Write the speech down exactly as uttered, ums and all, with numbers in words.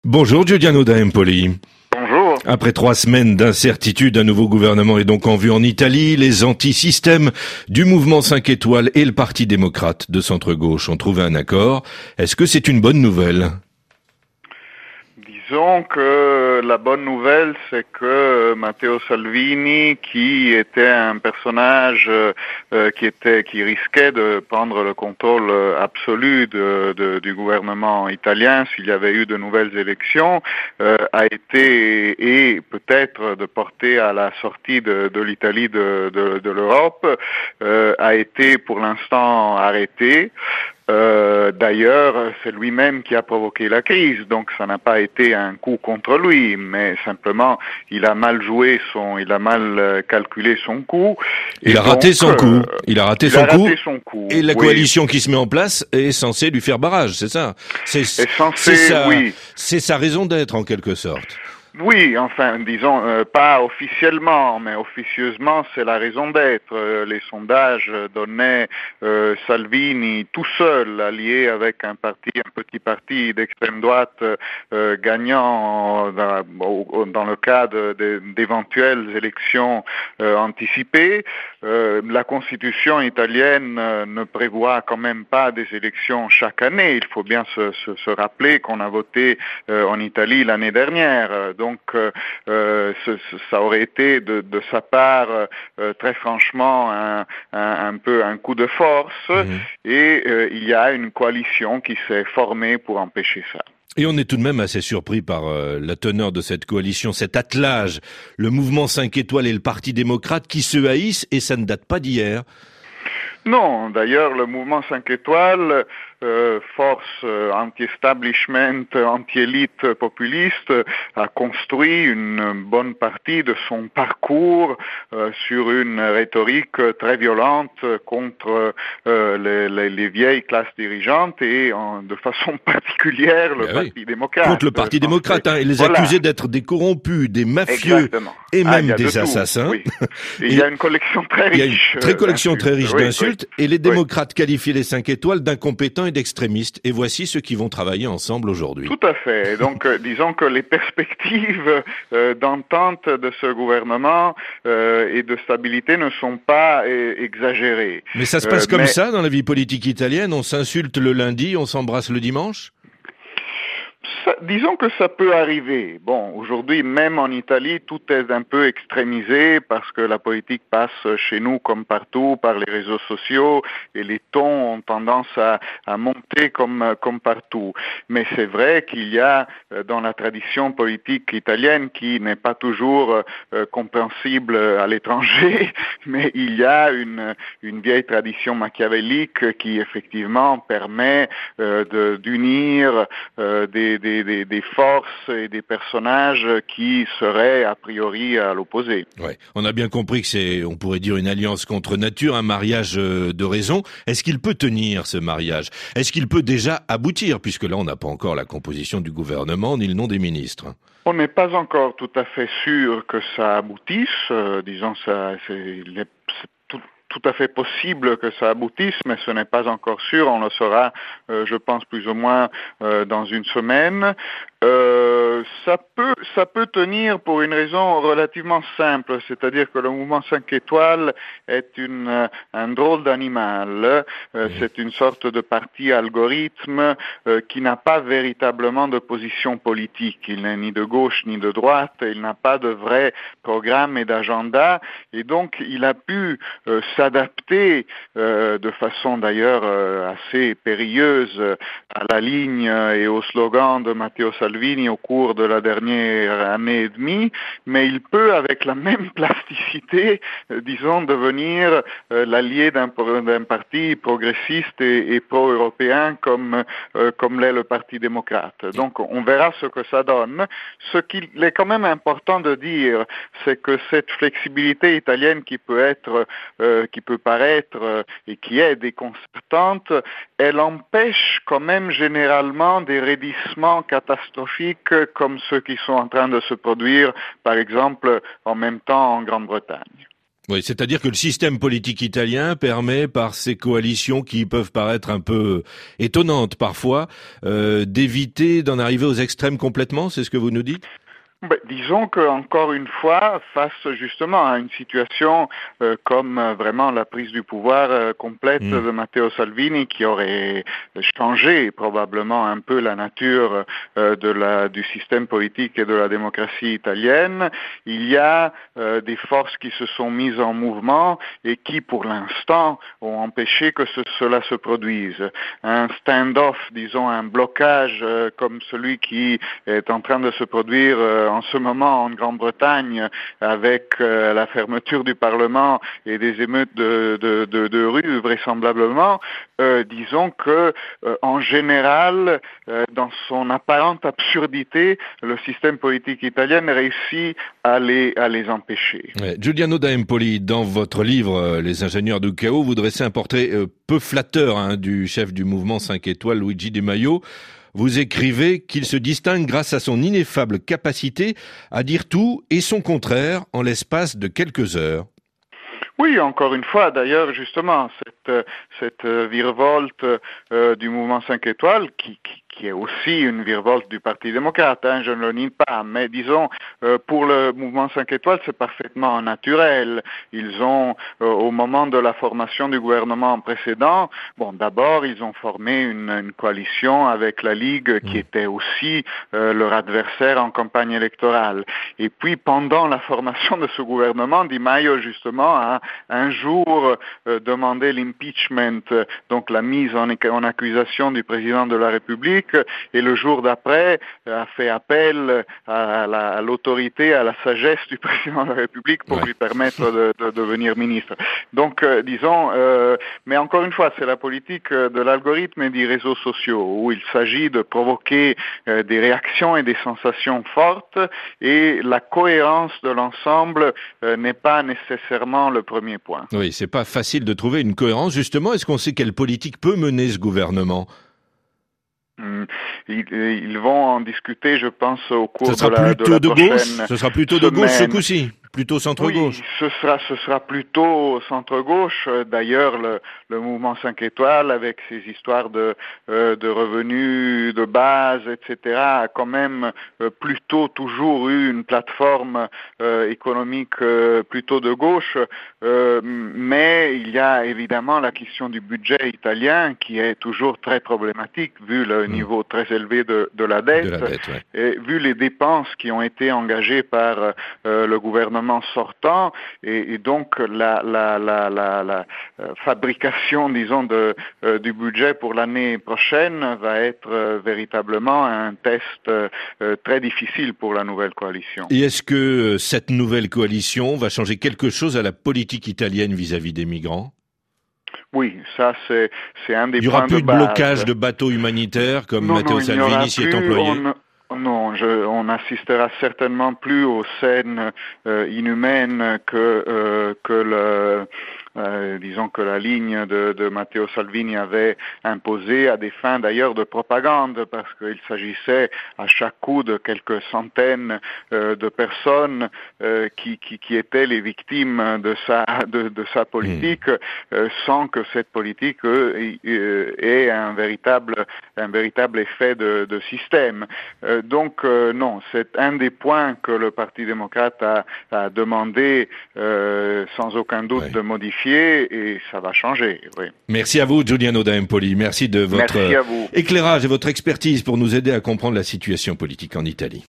Bonjour Giuliano da Empoli. Bonjour. Après trois semaines d'incertitude, un nouveau gouvernement est donc en vue en Italie. Les anti-systèmes du mouvement cinq étoiles et le Parti démocrate de centre-gauche ont trouvé un accord. Est-ce que c'est une bonne nouvelle ? Disons que la bonne nouvelle, c'est que Matteo Salvini, qui était un personnage euh, qui était qui risquait de prendre le contrôle absolu de, de, du gouvernement italien s'il y avait eu de nouvelles élections, euh, a été et peut-être de porter à la sortie de, de l'Italie de, de, de l'Europe, euh, a été pour l'instant arrêté. Euh, d'ailleurs, c'est lui-même qui a provoqué la crise, donc ça n'a pas été un coup contre lui, mais simplement il a mal joué son, il a mal calculé son coup. Il a donc, raté son coup. Euh, il a raté, il son, a coup, raté son coup. Et la oui. coalition qui se met en place est censée lui faire barrage, c'est ça. C'est, est censé, c'est sa, oui. c'est sa raison d'être en quelque sorte. Oui, enfin, disons, euh, pas officiellement, mais officieusement, c'est la raison d'être. Euh, les sondages donnaient euh, Salvini tout seul, allié avec un parti, un petit parti d'extrême droite, euh, gagnant dans, dans le cadre de, d'éventuelles élections euh, anticipées. Euh, la Constitution italienne euh, ne prévoit quand même pas des élections chaque année. Il faut bien se, se, se rappeler qu'on a voté euh, en Italie l'année dernière. Donc, euh, ce, ça aurait été de, de sa part, euh, très franchement, un, un, un peu un coup de force. Mmh. Et euh, il y a une coalition qui s'est formée pour empêcher ça. Et on est tout de même assez surpris par euh, la teneur de cette coalition, cet attelage, le mouvement cinq étoiles et le Parti démocrate qui se haïssent, et ça ne date pas d'hier. Non, d'ailleurs, le mouvement cinq étoiles, euh, force euh, anti-establishment, anti-élite populiste, a construit une bonne partie de son parcours euh, sur une rhétorique très violente contre euh, les, les, les vieilles classes dirigeantes et en, de façon particulière le ben Parti oui. démocrate. Contre le Parti démocrate, hein, et les voilà. accusés d'être des corrompus, des mafieux Exactement. et même ah, des de assassins. Oui. Et il y a une collection très riche. Il y a une très collection très riche oui, d'insultes. Oui. Et les démocrates oui. qualifient les cinq étoiles d'incompétents et d'extrémistes. Et voici ceux qui vont travailler ensemble aujourd'hui. Tout à fait. Donc, euh, disons que les perspectives euh, d'entente de ce gouvernement euh, et de stabilité ne sont pas euh, exagérées. Mais ça se passe euh, comme mais... ça dans la vie politique italienne? On s'insulte le lundi, on s'embrasse le dimanche? Ça, disons que ça peut arriver. Bon, aujourd'hui, même en Italie, tout est un peu extrémisé parce que la politique passe chez nous comme partout par les réseaux sociaux et les tons ont tendance à, à monter comme, comme partout. Mais c'est vrai qu'il y a dans la tradition politique italienne, qui n'est pas toujours euh, compréhensible à l'étranger, mais il y a une, une vieille tradition machiavélique qui effectivement permet euh, de, d'unir euh, des Des, des, des forces et des personnages qui seraient a priori à l'opposé. Ouais, on a bien compris que c'est, on pourrait dire, une alliance contre nature, un mariage de raison. Est-ce qu'il peut tenir ce mariage? Est-ce qu'il peut déjà aboutir? Puisque là, on n'a pas encore la composition du gouvernement ni le nom des ministres. On n'est pas encore tout à fait sûr que ça aboutisse. Euh, disons, ça, c'est, c'est tout. tout à fait possible que ça aboutisse, mais ce n'est pas encore sûr. On le saura, euh, je pense, plus ou moins euh, dans une semaine. Euh, ça peut, ça peut tenir pour une raison relativement simple, c'est-à-dire que le mouvement cinq étoiles est une, un drôle d'animal. Euh, c'est une sorte de parti algorithme euh, qui n'a pas véritablement de position politique. Il n'est ni de gauche ni de droite. Il n'a pas de vrai programme et d'agenda, et donc il a pu euh, s'adapter euh, de façon d'ailleurs euh, assez périlleuse à la ligne et au slogan de Matteo Salvini au cours de la dernière année et demie, mais il peut avec la même plasticité, euh, disons, devenir euh, l'allié d'un, d'un parti progressiste et, et pro-européen comme, euh, comme l'est le Parti démocrate. Donc on verra ce que ça donne. Ce qu'il est quand même important de dire, c'est que cette flexibilité italienne qui peut être euh, qui peut paraître euh, et qui est déconcertante, elle empêche quand même généralement des raidissements catastrophiques comme ceux qui sont en train de se produire, par exemple, en même temps en Grande-Bretagne. Oui, c'est-à-dire que le système politique italien permet, par ces coalitions qui peuvent paraître un peu étonnantes parfois, euh, d'éviter d'en arriver aux extrêmes complètement, c'est ce que vous nous dites ? Ben, disons que encore une fois, face justement à une situation euh, comme euh, vraiment la prise du pouvoir euh, complète mmh. de Matteo Salvini, qui aurait changé probablement un peu la nature euh, de la, du système politique et de la démocratie italienne, il y a euh, des forces qui se sont mises en mouvement et qui, pour l'instant, ont empêché que ce, cela se produise. Un stand-off, disons un blocage euh, comme celui qui est en train de se produire euh, en ce moment en Grande-Bretagne, avec euh, la fermeture du Parlement et des émeutes de, de, de, de rue, vraisemblablement, euh, disons que, euh, en général, euh, dans son apparente absurdité, le système politique italien réussit à les, à les empêcher. Ouais. Giuliano d'Empoli, dans votre livre « Les ingénieurs du chaos », vous dressez un portrait euh, peu flatteur hein, du chef du mouvement cinq étoiles, Luigi Di Maio. Vous écrivez qu'il se distingue grâce à son ineffable capacité à dire tout et son contraire en l'espace de quelques heures. Oui, encore une fois, d'ailleurs, justement, cette, cette virevolte euh, du mouvement cinq étoiles, qui, qui, qui est aussi une virevolte du Parti démocrate, hein, je ne le nie pas, mais disons, euh, pour le mouvement cinq étoiles, c'est parfaitement naturel. Ils ont, euh, au moment de la formation du gouvernement précédent, bon, d'abord, ils ont formé une, une coalition avec la Ligue, qui mmh. était aussi euh, leur adversaire en campagne électorale. Et puis, pendant la formation de ce gouvernement, Di Maio, justement, a un jour euh, demandé l'impeachment, euh, donc la mise en, en accusation du président de la République, et le jour d'après euh, a fait appel à, la, à l'autorité, à la sagesse du président de la République pour ouais. lui permettre de, de, de devenir ministre. Donc, euh, disons, euh, mais encore une fois, c'est la politique de l'algorithme et des réseaux sociaux, où il s'agit de provoquer euh, des réactions et des sensations fortes, et la cohérence de l'ensemble euh, n'est pas nécessairement le premier point. Oui, c'est pas facile de trouver une cohérence. Justement, est-ce qu'on sait quelle politique peut mener ce gouvernement ? Ils, ils vont en discuter, je pense, au cours ce sera de la, plutôt de la de prochaine gauche. Ce sera plutôt de gauche ce coup-ci. Plutôt centre-gauche. Oui, ce sera, ce sera plutôt centre-gauche. D'ailleurs, le, le mouvement cinq étoiles, avec ses histoires de, euh, de revenus de base, et cetera, a quand même euh, plutôt toujours eu une plateforme euh, économique euh, plutôt de gauche. Euh, mais il y a évidemment la question du budget italien qui est toujours très problématique vu le mmh. niveau très élevé de, de la dette, de la dette ouais. et vu les dépenses qui ont été engagées par euh, le gouvernement sortant, et, et donc la, la, la, la, la euh, fabrication, disons, de, euh, du budget pour l'année prochaine va être euh, véritablement un test euh, très difficile pour la nouvelle coalition. Et est-ce que euh, cette nouvelle coalition va changer quelque chose à la politique italienne vis-à-vis des migrants ? Oui, ça c'est, c'est un des points de base. Il n'y aura plus de, de blocage de bateaux humanitaires comme non, Matteo non, Salvini s'y est employé on... Non, je, on n'assistera certainement plus aux scènes euh, inhumaines que euh, que le euh, disons que la ligne de, de Matteo Salvini avait imposée à des fins d'ailleurs de propagande, parce qu'il s'agissait à chaque coup de quelques centaines euh, de personnes euh, qui, qui qui étaient les victimes de sa de, de sa politique, mmh. euh, sans que cette politique euh, ait un véritable un véritable effet de, de système. Euh, Donc euh, non, c'est un des points que le Parti démocrate a, a demandé euh, sans aucun doute oui. de modifier, et ça va changer. Oui. Merci à vous, Giuliano d'Empoli. Merci de votre Merci à vous. éclairage et votre expertise pour nous aider à comprendre la situation politique en Italie.